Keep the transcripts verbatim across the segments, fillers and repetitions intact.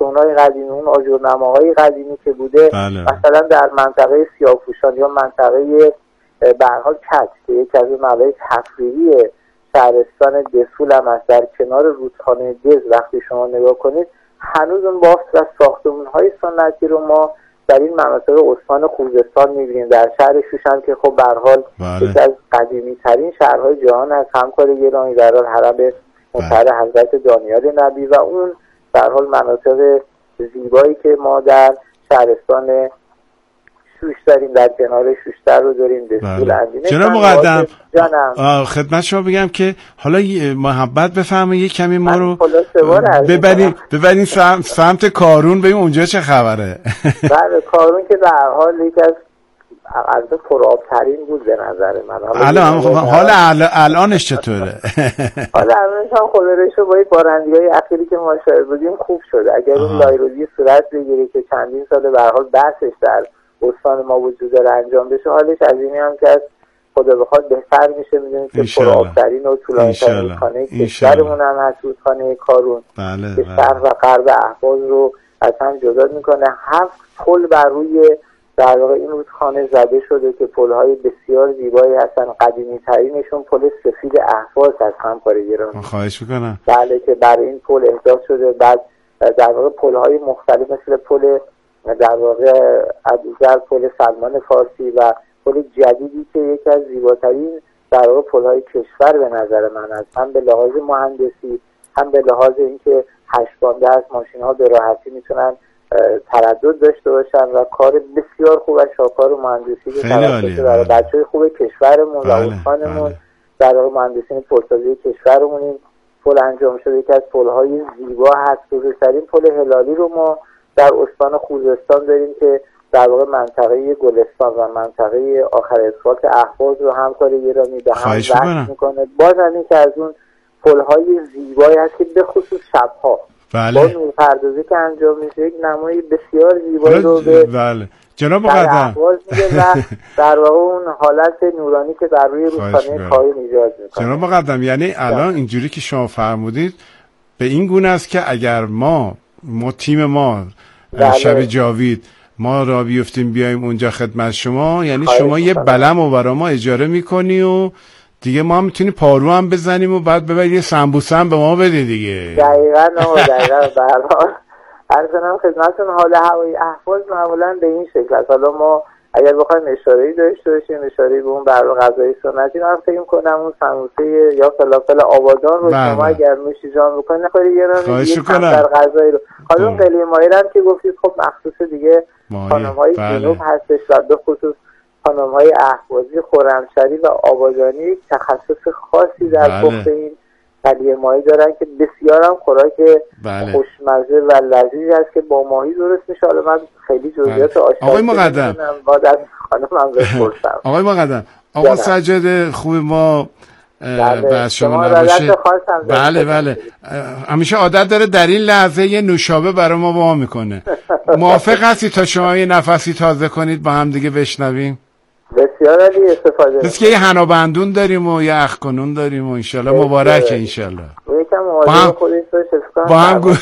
ساختمان‌های قدیمی، اون آجرنماهای قدیمی که بوده. بله. مثلا در منطقه سیاه‌پوشان یا منطقه به هر حال کج که یکی از مناطق تفریحی شهرستان دسفول هم است، در کنار رودخانه دز وقتی شما نگاه کنید هنوز اون بافت و ساختمان‌های سنتی رو ما در این مناطق استان خوزستان می‌بینیم. در شهر شوش هم که خب به هر حال یکی از قدیمی‌ترین شهرهای جهان هست، همکار گرامی در حال حرم مطهر حضرت دانیال نبی و اون به هر حال مناطق زیبایی که ما در شهرستان شوش داریم، در کنار شوشتر رو داریم. بله. جناب مقدم خدمت شما بگم که حالا محبت بفرمایید یک کمی ما رو ببرین ببرین سمت کارون، ببین اونجا چه خبره. بله کارون که در حال یکی از از پرآب‌ترین بود به نظر من. الان حالا الانش چطوره؟ حالا الانش هم خودش رو با این بارندگی‌های اخیری که ما شاهد بودیم خوب شده. اگر اون لایروزی صورت بگیره که چندین سال به هر حال بحثش در استان ما وجود داره انجام بشه، حالش از اینی هم که از خدا بخواد بهتر میشه. میدونید که پرآب‌ترین و طولانی‌ترین رودخانه کشورمون هم هست رودخانه کارون. بله که شرق و غرب اهواز رو از هم جدا میکنه. هفت پل بر روی در واقع این رودخانه زده شده که پل‌های بسیار زیبایی هستن. قدیمی ترینشون پل سفید اهواز هست همکار گرامی. خواهش میکنم. بله که برای این پل احداث شده. بعد در واقع پل‌های مختلف مثل پل در واقع ابوذر، پل سلمان فارسی و پل جدیدی که یکی از زیباترین در واقع پل‌های کشور به نظر من است، هم به لحاظ مهندسی هم به لحاظ اینکه هشت بانده از ماشین‌ها به راحتی میتونن تردد داشته باشن و کار بسیار خوب و شاکار و مهندسی که توسط برای بچه‌های خوب کشورمون و استانمون در واقع مهندسین پلسازی کشورمون این پل انجام شده. یکی از پل‌های زیبا هست. بزرگترین پل هلالی رو ما در استان خوزستان داریم که در واقع منطقه گلستان و منطقه آخر اسفالت اهواز رو همکار گرامی به هم وصل میکنه. باز هم این که از اون پل‌های زیبایی هست که به خصوص شب‌ها بله. با نورپردازی که انجام میشه یک نمای بسیار زیبایی رو به بله. جناب مقدم و در واقع اون حالت نورانی که در روی رودخانه کارون ایجاد میکنه. جناب مقدم یعنی الان اینجوری که شما فرمودید به این گونه است که اگر ما ما تیم ما بله. شب جاوید ما را بیفتیم بیایم اونجا خدمت شما، یعنی شما یه بلم رو برای ما اجاره میکنی و دیگه ما هم میتونیم پارو هم بزنیم و بعد ببرید یه سمبوسه هم به ما بده دیگه. دقیقاً نه دقیقاً برحال عرضم خدمتتون حال هوای اهواز معمولا به این شکل است. حالا ما اگر بخوایم اشاره‌ای داشته باشیم اشاره‌ای به اون برای غذای سنتی، من فکر می‌کنم اون سمبوسه یا فلافل آبادان رو بله. شما اگر نوشی جان بکنید نخوری یه خواهش می‌کنم در غذایی رو. حالا اون قلی ماهی هم که گفتید خب مخصوص دیگه خانم‌های بله. جنوب هستش و به خصوص خانم‌های اهوازی، خرمشهری و آبادانی تخصص خاصی در بله. پخت این قلیه ماهی دارن که بسیار هم خوراک بله. خوشمزه و لذیذ است که با ماهی درست میشه. حالا من خیلی جزئیات بله. آشکار آقای مقدم بعد از خانمم بپرسم. آقای مقدم آقا سجاد خوب ما بله. شما نباشه. بله بله همیشه عادت داره در این لحظه یه نوشابه برای ما با میکنه. موافق هستی تا شما یه نفسی تازه کنید با هم دیگه بشنویم؟ بسیار عالی استفاده. مثل که یه حنابندون داریم و یه اخکنون داریم و انشالله مبارکه انشالله. با هم با هم گوش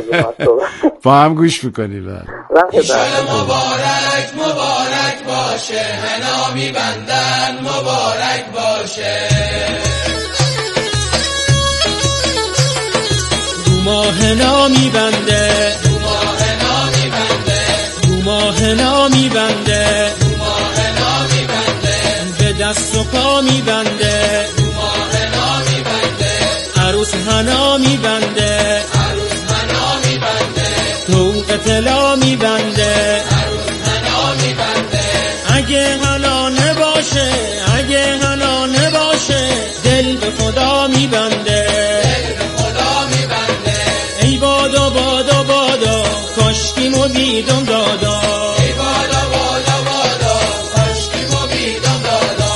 با هم گوش میکنیم. انشالله مبارک مبارک باشه، حنا میبندن مبارک باشه. ما حنا میبنده ما حنا میبنده ما حنا میبنده ما حنا میبنده به دست و پا میبنده ما حنا میبنده عروس حنا میبنده عروس حنا میبنده طوق طلا میبنده عروس حنا میبنده اگه حنا نباشه اگه حنا نباشه دل به خدا میبنده دل به خدا میبنده ای بادا بادا بادا کاشکیمو بیدم دادا ای بادا بادا بادا کاشکیمو بیدم دادا.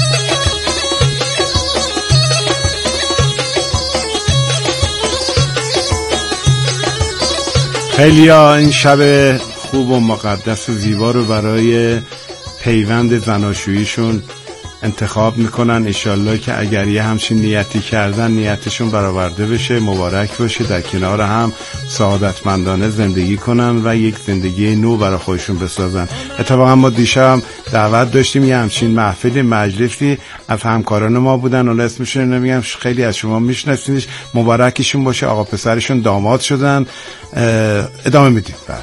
خیلی ها این شب خوب و مقدس و زیبا رو برای پیوند زناشوییشون انتخاب میکنن. انشالله که اگر یه همچین نیتی کردن نیتشون برآورده بشه، مبارک باشه، در کنار هم سعادتمندانه زندگی کنن و یک زندگی نو برای خودشون بسازن. اتفاقا ما دیشب دعوت داشتیم یه همچین محفل مجلسی از همکاران ما بودن، اون اسمشون نمیگم، خیلی از شما میشناسینش، مبارکشون باشه، آقا پسرشون داماد شدن. ادامه میدیم. بله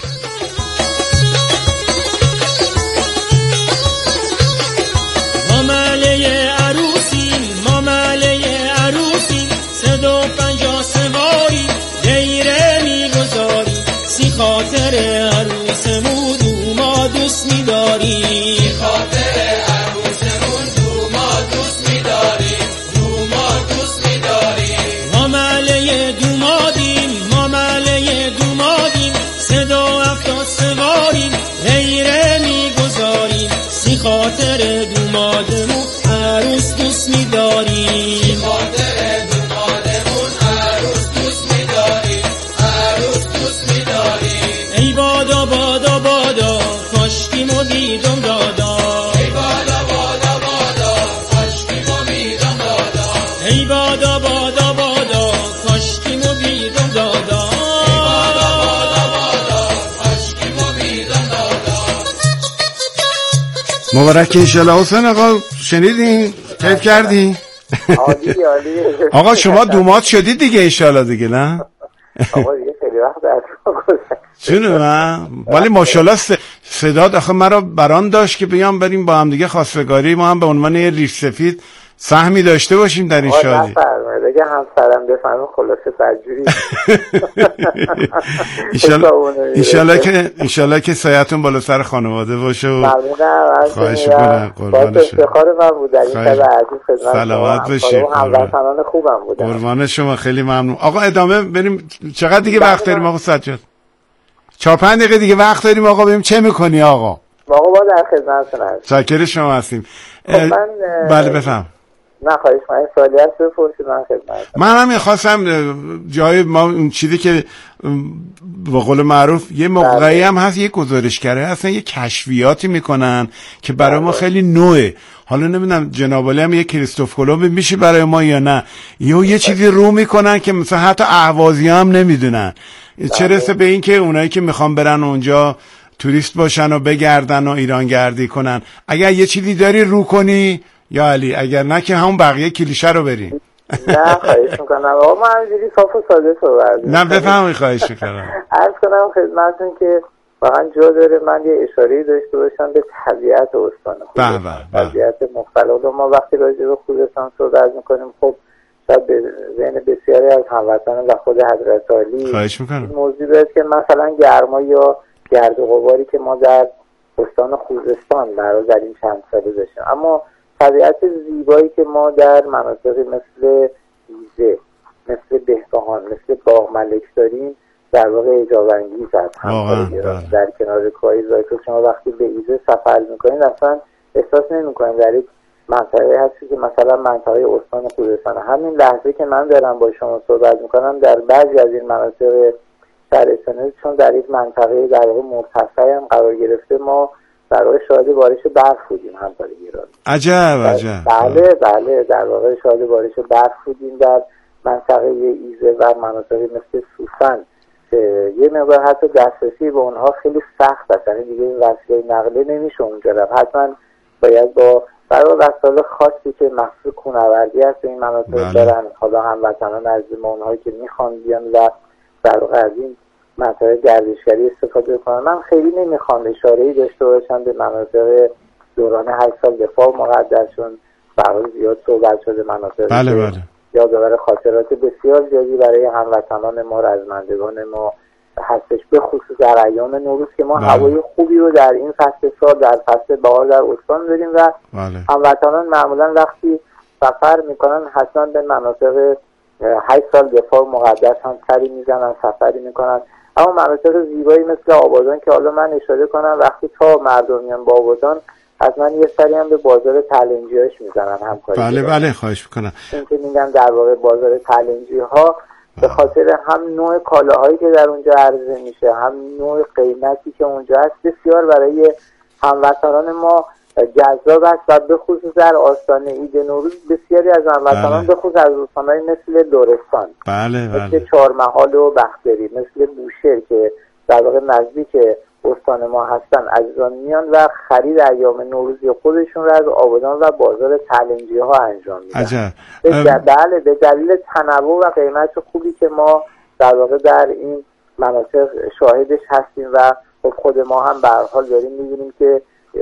خاطر عروسمون دو ما دوست می‌داریم، خاطر عروسمون دو ما دوست می‌داریم، دو ما دوست می‌داریم. ما مله دومادیم، ما مله دومادیم، سه دو هفتاد سواریم، غیره میگذاریم، سی خاطر دومادمون عروس دوست می‌داریم، سی خاطر دومادمون عروس دوست می‌داریم، عروس دوست می‌داریم. ای بادا بادا بادا کاشکیمو دیدم دادا، ای بادا بادا بادا کاشکیمو دیدم دادا، ای بادا بادا بادا کاشکیمو دیدم دادا، ای بادا بادا بادا کاشکیمو دیدم دادا. مبارک انشالله. حسین آقا شنیدین؟ کیف کردین؟ عالی عالی. آقا شما دومات شدید دیگه انشالله دیگه، نه؟ آقا دیگه خیلی وقت در گذشت. چونه من؟ ولی ماشاءالله صداد آخه مرا بران داشت که بیام بریم با هم دیگه خواستگاری، ما هم به عنوان یه ریش سفید سهمی داشته باشیم در این شادی. آقا نفرمه دیگه همسرم بفهمه خلاصه بدجوری. انشالله که انشالله که سایتون بالا سر خانواده باشه و ممنونم. خواهش میکنم. قربان شما. افتخار من بود در این شب عزیز خدمت سلامت باشید. هموطنان خوبم بودن. قربان شما، خیلی ممنون. آقا ادامه بریم. چقدر دیگه وقت داریم آقا سجاد؟ چهار پنج دقیقه دیگه وقت داریم آقا. بریم چه میکنی آقا؟ آقا با در خدمتتون هستم. شاکر شما هستیم. خب من بله بفهم. نه خواهش من سوالی هست بپرسید من خدمت. من هم میخواستم جای ما اون چیزی که به قول معروف یه موقعی هم هست یه گزارشگره هستن یه کشفیاتی میکنن که برای ما خیلی نوعه. حالا نمیدونم جناب علی هم یه کریستوف کلمب میشه برای ما یا نه، یا یه چیزی رو میکنن که مثلا حتی اهوازی هم نمیدونن. چه رسه به این که اونایی که میخوان برن اونجا توریست باشن و بگردن و ایرانگردی کنن. اگر یه چیزی داری رو کنی یا علی، اگر نه که همون بقیه کلیشه رو بریم. نه خواهش میکنم آقا، من همینجوری صاف و ساده صحبت میکنم. نه بفهمی خواهش میکنم. عرض کنم خدمتتون که واقعا جا داره من یه اشاره‌ای داشته باشم به طبیعت استان خوزستان. طبیعت مختلف. ما وقتی راجع به خوزستان صحبت میکنیم خب شاید به ذهن بسیاری از هموطنان و خود حضرت عالی خواهش میکنم موضوع بیاد که مثلا گرما یا گرد و غباری که ما در استان خوزستان برای در این چند ساله داشتیم، اما طبیعت زیبایی که ما در مناطقی مثل ایزه، مثل بهبهان، مثل باغ ملک داریم در واقع اعجاب انگیز است. در کنار کوه زایتون شما وقتی به ایزه سفر میکنید اصلا احساس نمیکنید در یک منطقه هستی که مثلا منطقه استان خوزستان. همین لحظه که من دارم با شما صحبت میکنم در بعضی از این مناطق سرستانی چون در یک منطقه در واقع مرتفعی هم قرار گرفته ما در واقع شاهد بارش برف بودیم همکار ایران. عجب عجب. بله بله در واقع شاهد بارش برف بودیم در منطقه ایزه و مناطقی مثل سوسن که یه مقدار حتی دسترسی به اونها خیلی سخت است، یعنی دیگه این وسیله نقلیه نمیشه اونجا رفت، حتما باید با برای وسایل خاصی که مخصوص کوهنوردی هست این مناطق بله. دارن. حالا هموطنان عزیز ما اونهایی که میخوان بیان و در واقع از این منطقه گردشگری استفاده کنن، من خیلی نمیخوام اشاره‌ای داشته باشم به مناطق دوران هشت سال دفاع مقدسشون برای زیاد صحبت شده، مناطق بله بله. یادآور خاطرات بسیار زیادی برای هموطنان ما رزمندگان ما هستش، به خصوص در ایام نوروز که ما بله. هوای خوبی رو در این فصل سال در فصل بهار در استان داریم و بله. هموطنان معمولا وقتی سفر میکنن حتما به مناطق هشت سال دفاع مقدس هم سری میزنن، سفری میکنن. اما مناطق زیبایی مثل آبادان که حالا من اشاره کنم وقتی تا مردم میان با آبادان حتما یه سری هم به بازار تلنجی‌هاش میزنن همکاری. بله بله خواهش میکنم. این که میگن در واقع بازار تلنجی‌ها به خاطر هم نوع کالاهایی که در اونجا عرضه میشه، هم نوع قیمتی که اونجا هست، بسیار برای هموطنان ما جذاب است و به خصوص در آستانه عید نوروز بسیاری از هموطنان به خصوص از استان‌های مثل لرستان، بله بله، مثل چهارمحال و بختیاری، مثل بوشهر که در واقع نزدیک استان ما هستن، عزیزان میان و خرید ایام نوروزی خودشون رو از آبادان و بازار تلنجی ها انجام میدن. عجب. به بله به دلیل تنوع و قیمت خوبی که ما در واقع در این مناطق شاهدش هستیم و خود ما هم به هر حال داریم می‌بینیم که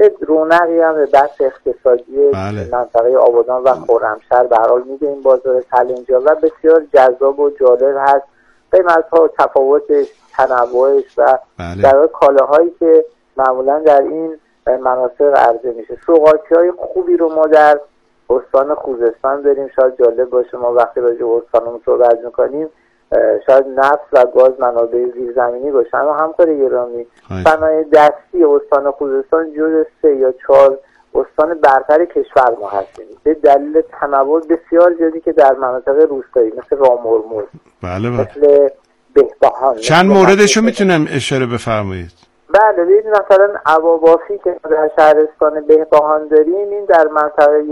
رونقی هم به بحث اقتصادی بله. منطقه آبادان و خرمشهر به هر حال میده این بازار تلنجی و بسیار جذاب و جالب هست. قیمت‌ها و تفاوتش، تنوعش و بله. در واقع کالاهایی که معمولا در این مناطق عرضه میشه. سوغاچی‌های خوبی رو ما در استان خوزستان داریم. شاید جالب باشه ما وقتی راجع به استانمون صحبت می‌کنیم شاید نفت و گاز منابع زیرزمینی باشه، اما همکار گرامی صنایع دستی استان خوزستان جزو سه یا چهار استان برتر کشور ما هستیم به دلیل تنوع بسیار زیادی که در مناطق روستایی مثل رامهرمز، بله بله. مثل بهبهان. چند موردشو میتونم اشاره بفرمایید؟ بله ببینید مثلا عوابافی که در شهرستان بهبهان داریم این در منطقه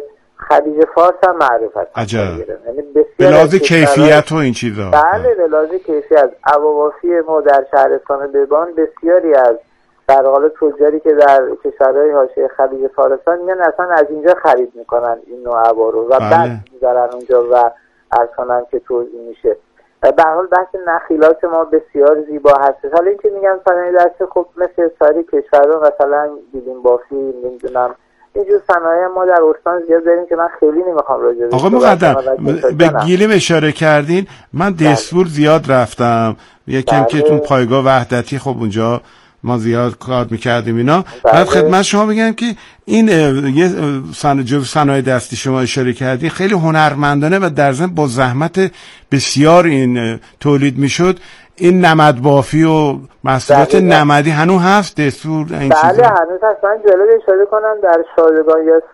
خلیج فارس هم معروف است. عجب. یعنی به لحاظ کیفیت و این چیزا. بله به لحاظ کیفیت عوابافی ما در شهرستان بهبهان بسیاری از در حال تجاری که در کشورهای حاشیه خلیج فارسن میان اصلا از اینجا خرید میکنن این نوع عبا رو و بله. بعد میذارن اونجا و عرض کنم که توزیع میشه. به هر حال بحث نخیلات ما بسیار زیبا هست. حالا این که میگم صنایع دستی خب مثل سایر کشورها مثلا گیلیم بافی نمیدونم اینجور صنایع ما در استان زیاد داریم که من خیلی نمیخوام راجع بهش. آقا مقدم به گیلیم اشاره کردین، من دستور زیاد رفتم یکم که تون پایگاه وحدتی خب اونجا ما زیاد کار میکردیم اینا. بعد خدمت شما بگم که این یه صنایع صنایع دستی شما اشاره کردین خیلی هنرمندانه و در ضمن با زحمت بسیار این تولید میشد. این نمد بافی و محصولات نمدی هنوز هست دستور این بله چیزا؟ هنوز هست. من جالب اشاره کنم در شادگان یا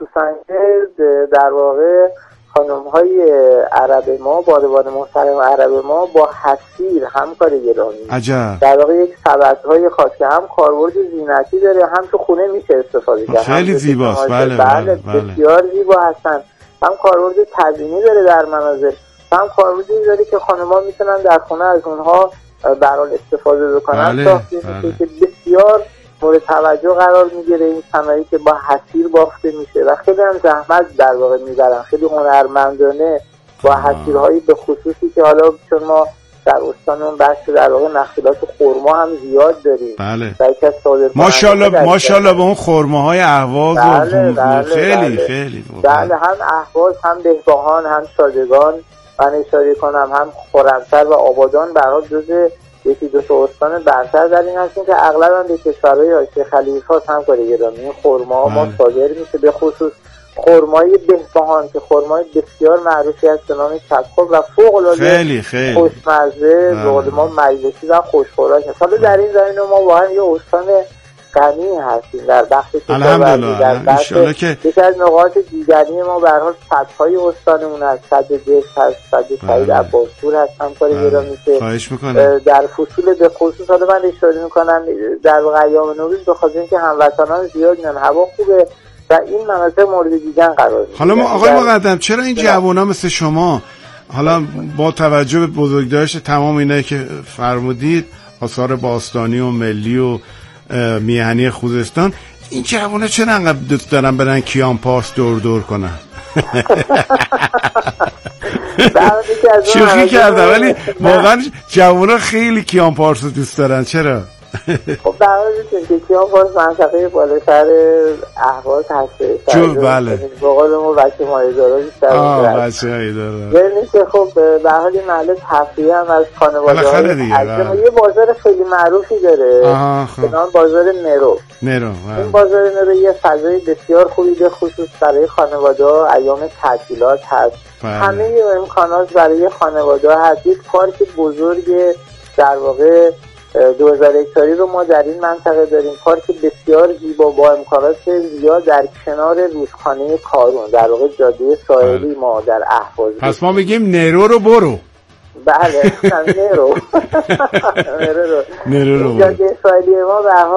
سوسنگرد در واقع خانم های عرب ما بانوان محترم عرب ما با حصیر همکار گرامی عجب. در واقع یک سبد های خاص که هم کاربرد زینتی داره هم تو خونه میشه استفاده کرد. خیلی زیباست. بله بله, بله بسیار زیبا هستن. هم کاربرد تزیینی داره در منازل، هم کاربردی داره که خانم‌ها میتونن در خونه از اونها برای استفاده بکنن. بله ساخته میشه که بسیار مورد توجه قرار میگیره این صنایعی که با حصیر بافته میشه و خیلی هم زحمت در واقع میبرن، خیلی هنرمندانه با حصیرهایی به خصوصی که حالا چون ما در استانمون بحث در واقع نخیلات خرما هم زیاد داریم. بله. ماشاءالله ماشاءالله به اون خرماهای اهواز بله و بله خیلی بله. خیلی بله هم اهواز هم بهبهان هم شادگان من اشاره کنم هم خرمشهر و آبادان برای جزء یکی دو تا استان برتر در این هستیم که اغلب هم به کشورهای حاشیه خلیج فارس هم کاری گرامی این خرما ما صادر میشه. به خصوص خرمای بهبهان که خرمای بسیار معروفی است به نام کدخور و فوق العاده خیلی خیلی خوشمزه به ما مجلسی و خوشخوراک است. حالا در این زمینه ما واقعا یه استان غنی هستیم در بخش الحمدلله. در بخش که یکی از نقاط دیگری ما به هر حال صدهای استانمون هست، صد دشت هست، صد سعید عباسپور هست همکار گرامی که در فصول به خصوص حالا من اشاره میکنم در ایام نوروز به خاطر اینکه هموطنان زیاد میان هوا خوبه و این مناطق مورد دیدن قرار میگیره. حالا ما آقای مقدم چرا این جوونا مثل شما حالا با توجه به بزرگداشت تمام اینایی که فرمودید آثار باستانی و ملی و میهنی خوزستان این جوونا چرا انقدر دوست دارن برن کیان پارس دور دور کنن؟ شوخی کردم ولی واقعا جوونا خیلی کیان پارس رو دوست دارن. چرا؟ خب در حالی که کیان پارس منطقه بالاتر اهواز هسته جو بله بقول ما بچه مایدارا بیشتر آه بچه مایدارا یعنی که خب به حالی محل تفریح هم از خانواده های یه بازار خیلی معروفی داره به نام بازار نرو نرو این بازار نرو یه فضای بسیار خوبی به خصوص برای خانواده ها ایام تعطیلات هست. همه امکانات برای خانواده ها هست. یک پارک بزرگ در واقع دو هزار هکتاری رو ما در این منطقه داریم، پارک بسیار زیبا با امکانات زیاد در کنار رودخانه کارون در واقع جاده ساحلی ما در اهواز. پس ما میگیم نرو رو برو. بله نرو نرو رو نرو رو جاده ساحلی ما به هر حال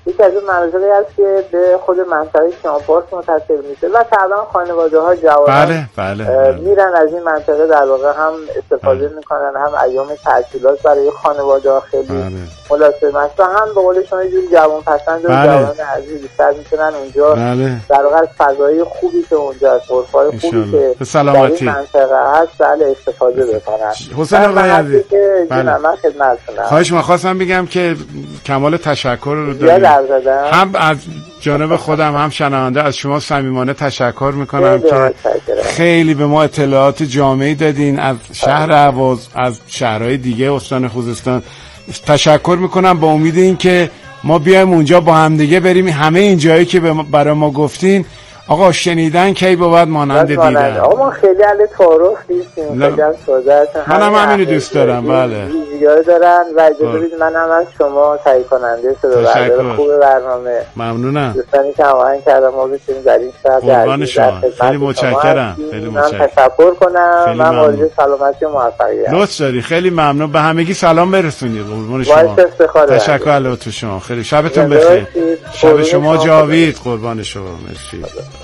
یکی از اون مناطقی هست که به خود منطقه کیانپارس متصل میشه و طبعا خانواده ها جوانان بله بله بله. میرن از این منطقه در واقع هم استفاده بله. میکنن، هم ایام تعطیلات برای خانواده ها خیلی بله. مناسب است و هم به قول شما یه جوری جوان پسند و بله. جوان عزیز بیشتر میتونن اونجا بله. در واقع از فضای خوبی که اونجا از غرفه‌های خوبی که در این منطقه هست بله استفاده بکنن. حسین آقای عزیز بله. من خدمتتونم. خواهش می‌خواستم بگم که کمال تشکر رو داریم هم از جانب خودم هم شنونده از شما صمیمانه تشکر میکنم که خیلی به ما اطلاعات جامعی دادین از شهر اهواز، از شهرهای دیگه استان خوزستان. تشکر میکنم با امید این که ما بیایم اونجا با هم دیگه بریم همه این جایی که برای ما گفتین. آقا شنیدن کی بود مانند دیدن. آقا ما خیلی اهل تعارف نیستیم، خیلی هم ساده هستیم. منم همینو دوست دارم. بله ویژگی‌ها دارن و اجازه بدید منم از شما تهیه کننده صدا بردار خوب برنامه. ممنونم. دوستانی که هماهنگ کردم ما بتونیم در این شب قربان شما. خیلی متشکرم. خیلی متشکرم. تشکر کنم. من آرزوی سلامتی و موفقیت. لطف داری. خیلی ممنون. به همگی سلام برسونید. قربان شما. تشکر علیه شما. خیلی شبتون بخیر. شب شما جاوید. قربان شما. مرسی.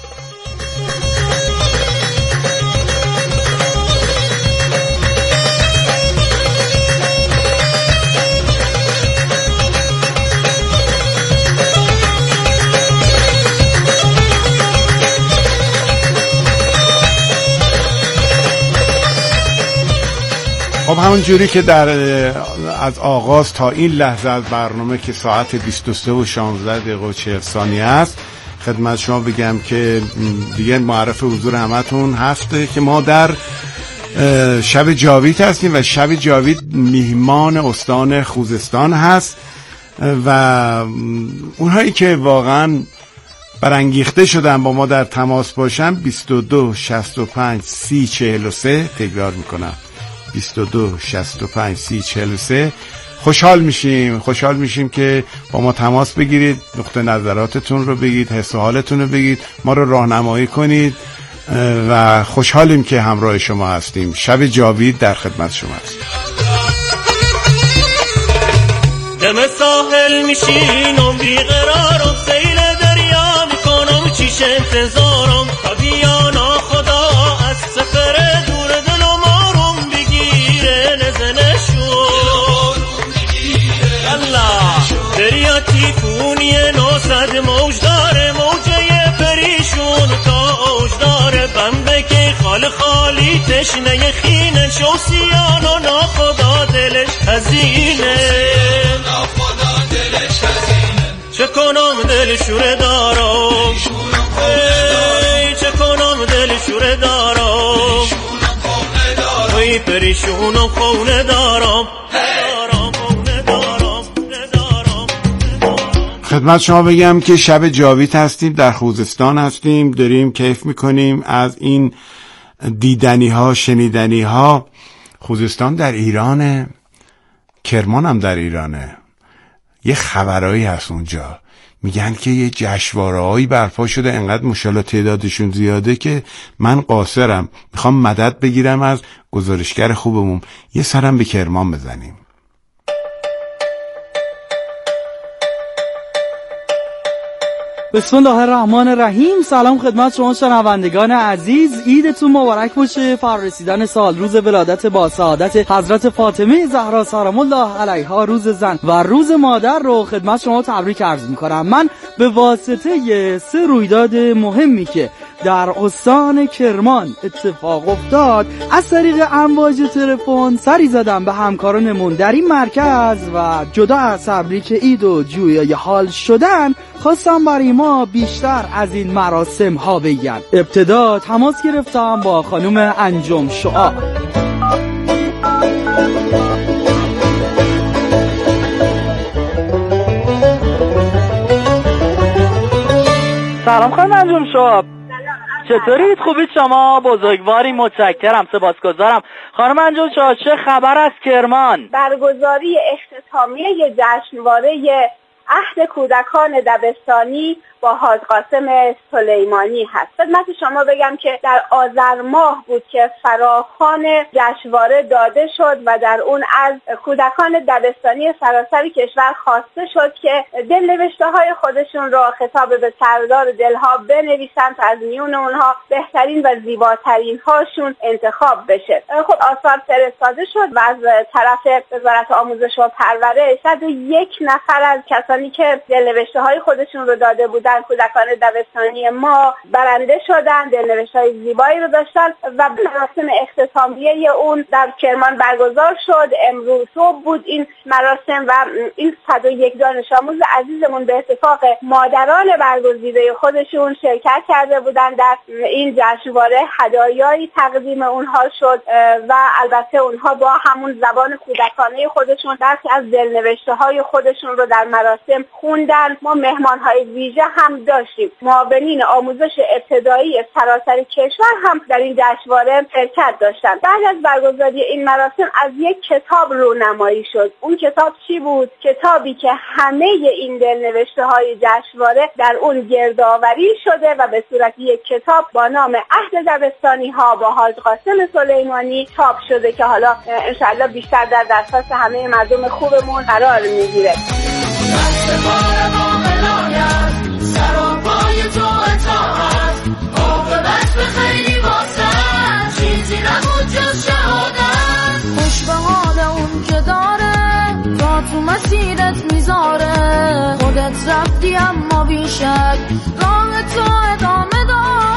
خب همون جوری که در از آغاز تا این لحظه از برنامه که ساعت بیست و سه و شانزده دقیقه و چهل ثانیه است خدمت شما بگم که دیگه معرف حضور همتون هست که ما در شب جاوید هستیم و شب جاوید میهمان استان خوزستان هست و اونهایی که واقعا برانگیخته شدن با ما در تماس باشن بیست و دو شصت و پنج سی چهل و سه تکرار میکنم بیست و دو شصت و پنج سی چهل و سه خوشحال میشیم خوشحال میشیم که با ما تماس بگیرید، نقطه نظراتتون رو بگید، حس و حالتون رو بگید، ما رو راهنمایی کنید و خوشحالیم که همراه شما هستیم. شب جاوید در خدمت شما هستیم. دم ساحل میشینم بیقرارم سیل دریا میکنم چیش انتظارم تا بیانا خدا از سفر دور دلم آروم بگیره نزنشون الله دریا تیفونی نوصد موج داره موجه پریشون تا اوج داره بمبه که خال خالی تشنه خینه شوسیان و ناخدا دلش هزینه چه کنم دل شوره دارم چه کنم دل شوره دارم وی پریشونم خونه دارم خدمت شما بگم که شب جاوید هستیم، در خوزستان هستیم، داریم کیف میکنیم از این دیدنی ها شنیدنی ها. خوزستان در ایرانه، کرمان هم در ایرانه. یه خبرایی هست اونجا میگن که یه جشنواره‌هایی برپا شده، انقدر مشالله تعدادشون زیاده که من قاصرم، میخوام مدد بگیرم از گزارشگر خوبمون یه سرم به کرمان بزنیم. بسم الله الرحمن الرحیم. سلام خدمت شما شنوندگان عزیز، عیدتون مبارک باشه. فرارسیدن سال، روز ولادت با سعادت حضرت فاطمه زهرا سلام الله علیها، روز زن و روز مادر رو خدمت شما تبریک عرض میکنم. من به واسطه سه رویداد مهمی که در استان کرمان اتفاق افتاد از طریق امواج تلفن سری زدم به همکارانمون در این مرکز و جدا از تبریک عید و جویای حال شدن خواستم برای ما بیشتر از این مراسم ها بگن. ابتدا تماس گرفتم با خانم انجم شعاع. سلام خانم انجم شعاع، چطورید؟ خوبید شما؟ بزرگواری، متشکرم، سپاسگزارم. خانم انجم شعاع چه خبر از کرمان؟ برگزاری اختتامیه جشنواره عهد کودکان دبستانی با حاج قاسم سلیمانی هست. خدمت شما بگم که در آذر ماه بود که فراخوان جشنواره داده شد و در اون از کودکان دبستانی سراسر کشور خواسته شد که دلنوشته های خودشون را خطاب به سردار دلها بنویسن تا از میون اونها بهترین و زیباترین هاشون انتخاب بشه. خب آثار فرستاده شد و از طرف وزارت آموزش و پرورش صد و یک نفر از کسانی که دلنوشته های خودشون رو داده بودن، کودکان دبستانی ما، برنده شدن، دلنوشته‌های زیبایی رو داشتن و مراسم اختتامیه اون در کرمان برگزار شد. امروز صبح بود این مراسم و این صد و یک دانش آموز عزیزمون به اتفاق مادران برگزیده خودشون شرکت کرده بودن در این جشنواره. هدایایی تقدیم اونها شد و البته اونها با همون زبان کودکانه خودشون برخی از دلنوشته‌های خودشون رو در مراسم خوندن. ما مهمان‌های ویژه هم داشتیم. معاونین آموزش ابتدایی سراسر کشور هم در این جشنواره شرکت داشتن. بعد از برگزاری این مراسم از یک کتاب رونمایی شد. اون کتاب چی بود؟ کتابی که همه این دلنوشته‌های جشنواره در اون گردآوری شده و به صورت یک کتاب با نام عهد دبستانی‌ها با حاج قاسم سلیمانی چاپ شده که حالا انشاءالله بیشتر در دسترس همه مردم خوبمون قرار میگیره. سر و پای تو اطاعت عاقبت به خیلی واسه چیزی نبود جز شهادت. خوش به حال اون که داره تا تو مسیرت میذاره، خودت رفتی اما بیشک راه تو ادامه داره.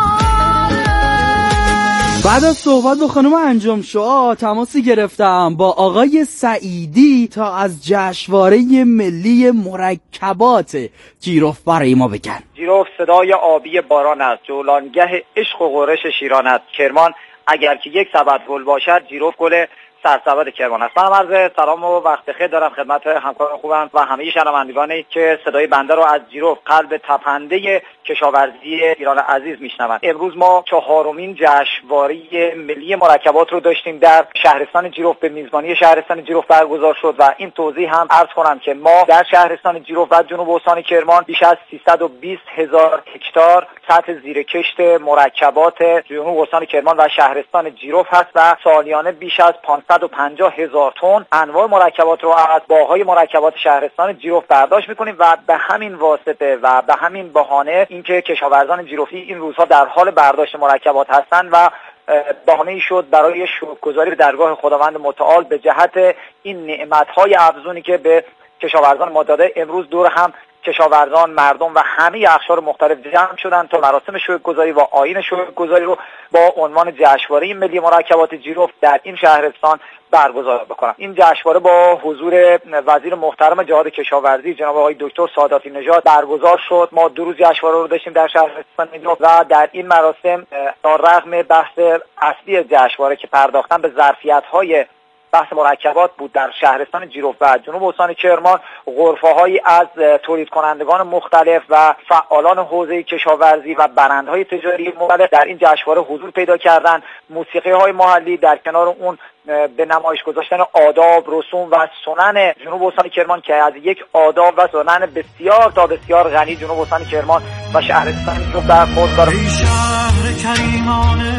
بعد از صحبت با خانم انجم شعا تماسی گرفتم با آقای سعیدی تا از جشنواره ملی مرکبات جیرف برای ما بگن. جیرف صدای آبی باران است، جولانگه عشق و غرش شیران است. کرمان اگر که یک سبد گل باشد، جیرف گل سرسبد کرمان است. من عرض سلام و وقت خیر دارم خدمت همکاران خوبم و همه شنوندگانی که صدای بنده رو از جیرف، قلب تپنده کشاورزی ایران عزیز میشنوند. امروز ما چهارمین جشنواره ملی مرکبات رو داشتیم در شهرستان جیرف، به میزبانی شهرستان جیرف برگزار شد و این توضیح هم عرض کنم که ما در شهرستان جیرف و جنوب استان کرمان بیش از سیصد و بیست هزار هکتار سطح زیرکشت مرکبات جنوب استان کرمان و شهرستان جیرف هست و سالیانه بیش از پانصد و پنجاه هزار تن انواع مرکبات رو از باغ‌های مرکبات شهرستان جیرف برداشت می‌کنیم و به همین واسطه و به همین بهانه اینکه کشاورزان جیرفی این روزها در حال برداشت مرکبات هستند و بهانه‌ای شد برای شکرگزاری به درگاه خداوند متعال به جهت این نعمت‌های افزونی که به کشاورزان ما داده. امروز دور هم کشاورزان، مردم و همه اقشار مختلف جمع شدند تا مراسم شکرگزاری و آیین شکرگزاری رو با عنوان جشنواره ملی مرکبات جیرف در این شهرستان برگزار بکنم. این جشنواره با حضور وزیر محترم جهاد کشاورزی جناب آقای دکتر سعادتی نژاد برگزار شد. ما دو روز جشنواره رو داشتیم در شهرستان جیرف و در این مراسم رغم بحث اصلی جشنواره که پرداختن به ظرفیت‌های بحث مرکبات بود در شهرستان جیرف و جنوب استان کرمان، غرفه‌هایی از تولید کنندگان مختلف و فعالان حوزه کشاورزی و برندهای تجاری مختلف در این جشنواره حضور پیدا کردند. موسیقی‌های محلی در کنار اون به نمایش گذاشتن آداب، رسوم و سنن جنوب استان کرمان که از یک آداب و سنن بسیار تا بسیار غنی جنوب استان کرمان و شهرستان جیرف در خود داره. ای شهر کریمانه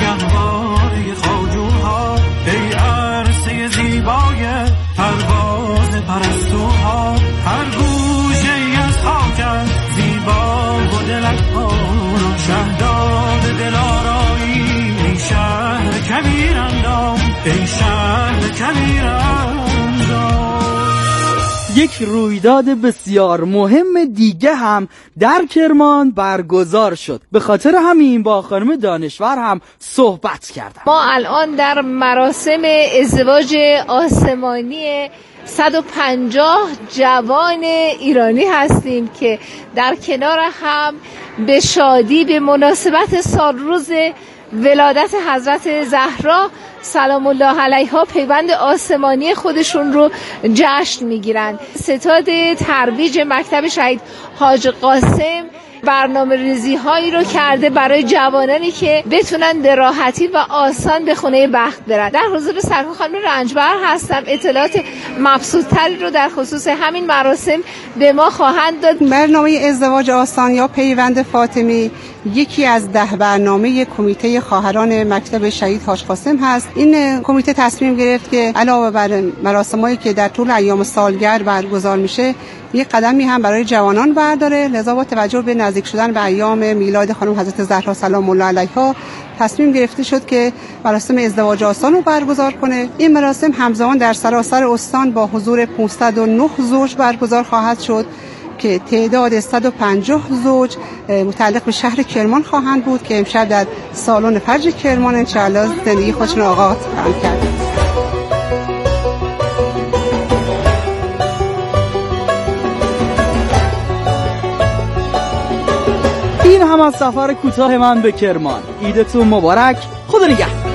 گهواره خواجوها، ای عرصه زیبای پرواز پرستوها، هر گوشه ای از خاکت زیبا و دلکبار، شهداد دلارایی ای شهر کبیراندام، ای شهر کبیراندام. یک رویداد بسیار مهم دیگه هم در کرمان برگزار شد. به خاطر همین با خانم دانشور هم صحبت کردم. ما الان در مراسم ازدواج آسمانی صد و پنجاه جوان ایرانی هستیم که در کنار هم به شادی به مناسبت سالروز ولادت حضرت زهرا سلام الله علیها پیوند آسمانی خودشون رو جشن میگیرن. ستاد ترویج مکتب شهید حاج قاسم برنامه ریزی هایی رو کرده برای جوانانی که بتونن به راحتی و آسان به خونه بخت برن. در حضور سرکار خانم رنجبر هستم. اطلاعات مبسوط‌تری رو در خصوص همین مراسم به ما خواهند داد. برنامه ازدواج آسان یا پیوند فاطمی یکی از ده برنامه کمیته خواهران مکتب شهید حاج قاسم هست. این کمیته تصمیم گرفت که علاوه بر مراسمایی که در طول ایام سالگرد برگزار میشه، یک قدمی هم برای جوانان برداره. لذا با توجه به نزدیک شدن به ایام میلاد خانم حضرت زهرا سلام الله علیها تصمیم گرفته شد که مراسم ازدواج آسان رو برگزار کنه. این مراسم همزمان در سراسر استان با حضور پانصد و نه زوج برگزار خواهد شد که تعداد صد و پنجاه زوج متعلق به شهر کرمان خواهند بود که امشب در سالن فرج کرمان انشاءالله زندگی خودشون آغاز خواهند کرد. این هم از سفر کوتاه من به کرمان. عیدتون مبارک. خدا نگهدار.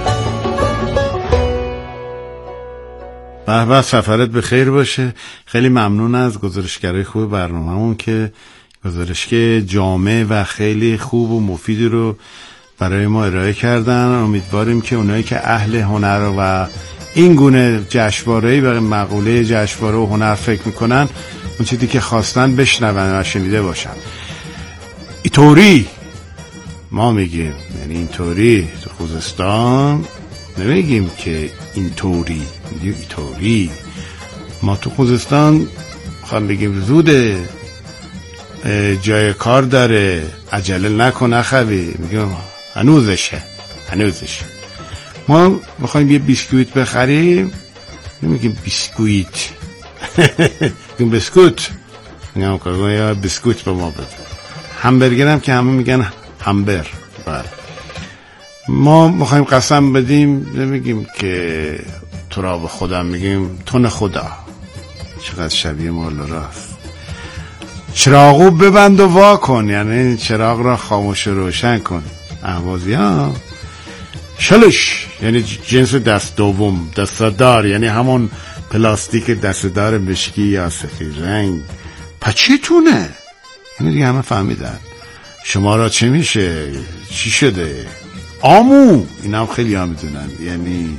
به به، سفرت به خیر باشه. خیلی ممنون از گزارشگرای خوب برنامه‌مون که گزارش که جامع و خیلی خوب و مفیدی رو برای ما ارائه کردن. امیدواریم که اونایی که اهل هنر و این گونه جشنواره‌ای و مقوله جشنواره و هنر فکر میکنن اون چیزی که خواستن بشنون و شنیده باشن. اینطوری ما میگیم، یعنی اینطوری تو خوزستان نمیگیم که اینطوری، میگیم اینطوری. ما تو خوزستان خواهم بگیم زوده، جای کار داره، عجله نکن اخوی، میگیم هنوزشه هنوزشه. ما بخوایم یه بیسکویت بخریم نمیگیم بیسکویت، میگیم بسکوت. میگم که یا بیسکویت به ما بده. همبرگر هم که همه میگن همبر. بله. ما میخوایم قسم بدیم نمیگیم که تو را به خودم، میگیم تون خدا. چقدر شبیه مولا راست. چراغو ببند و وا کن، یعنی چراغ را خاموش روشن کن. اهوازی ها شلش یعنی جنس دست دوم، دستدار یعنی همون پلاستیک دستدار مشکی یا سفید رنگ. پچیتونه یعنی دیگه همه فهمیدن. شما را چه میشه؟ چی شده؟ آمو، این هم خیلی هم میدونن، یعنی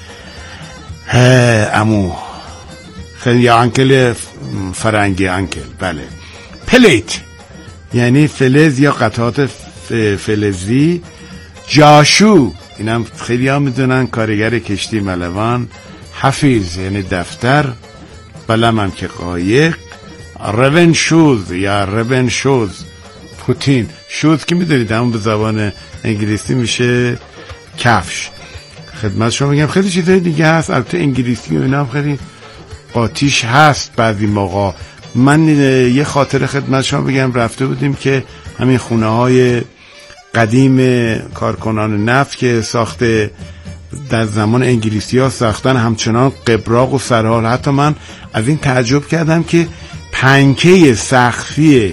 امو خیلی یا انکل فرنگی انکل. بله. پلیت یعنی فلز یا قطعات فلزی. جاشو این هم خیلی هم میدونن، کارگر کشتی ملوان. حفیظ یعنی دفتر. بلم هم که قایق. رون شوز یا رون شوز پوتین. شوز که میدونید همون به زبان انگلیسی میشه کفش. خدمت شما میگم خیلی چیزای دیگه هست، البته انگلیسی و اینا هم خیلی قاطیش هست بعضی موقع. من یه خاطر خدمت شما بگم، رفته بودیم که همین خونه های قدیم کارکنان نفت که ساخته در زمان انگلیسی ها ساختن همچنان قبراق و سرحال. حتی من از این تعجب کردم که پنکه سقفی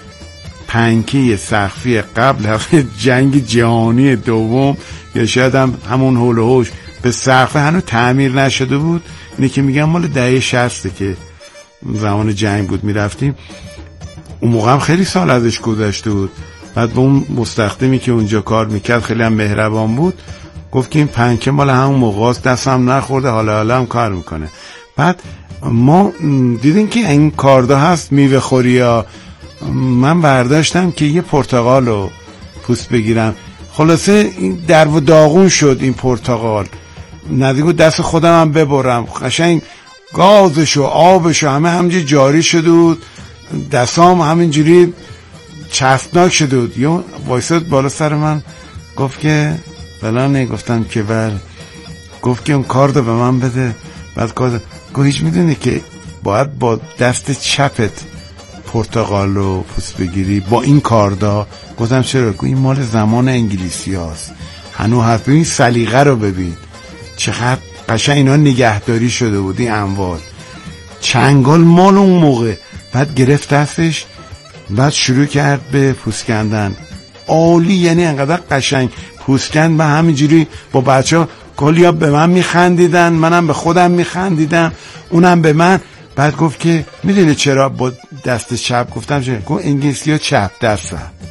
پنکه سقفی قبل جنگ جهانی دوم یا شاید هم همون هول و هوش به سقف هنوز تعمیر نشده بود. اینه که میگم مال دهه شصته که زمان جنگ بود میرفتیم. اون موقع هم خیلی سال ازش گذشته بود. بعد به اون مستخدمی که اونجا کار میکرد خیلی هم مهربان بود، گفت که این پنکه مال همون موقع است، دستم نخورده، حالا حالا هم کار میکنه. بعد ما دیدیم که این کاردا هست میوه خوری ها. من برداشتم که یه پرتقال رو پوست بگیرم، خلاصه این در و داغون شد این پرتقال. نزدیک دست خودم هم ببرم، قشنگ گازش و آبش و همه همینجوری جاری شده بود، دستام همینجوری چسبناک شده بود. یا وایساد بالا سر من گفت که فلانه، گفتم که بله. گفت که اون کاردو به من بده. بعد کارد گفت هیچ میدونی که باید با دست چپت پرتقال رو پوست بگیری با این کاردا؟ گفتم چرا؟ گفت این مال زمان انگلیسی هاست هنو هست. ببین سلیقه رو ببین چقدر قشنگ اینا نگهداری شده بود این اموال. چنگال مال اون موقع. بعد گرفت دستش، بعد شروع کرد به پوست کندن. عالی، یعنی انقدر قشنگ پوست کند. من همینجوری با بچه ها کلیا به من میخندیدن، منم به خودم میخندیدم، اونم به من. بعد گفت که میدونی چرا با دست چپ؟ گفتم چرا؟ گفت انگلیسی ها چپ دستن.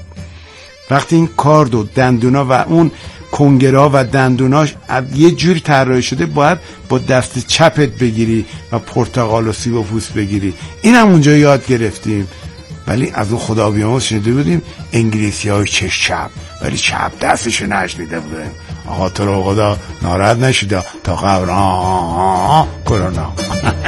وقتی این کارد و دندونا و اون کنگرا و دندوناش یه جوری طراحی شده باید با دست چپت بگیری و پرتقال و سیب و پوست بگیری. این هم اونجا یاد گرفتیم. ولی از اون خدا بیامرز شنیده بودیم انگلیسی های چش چپ، ولی چپ دستشو نشنیده بودیم. آقا تو رو خدا ناراحت نشیده تا قبل کرونا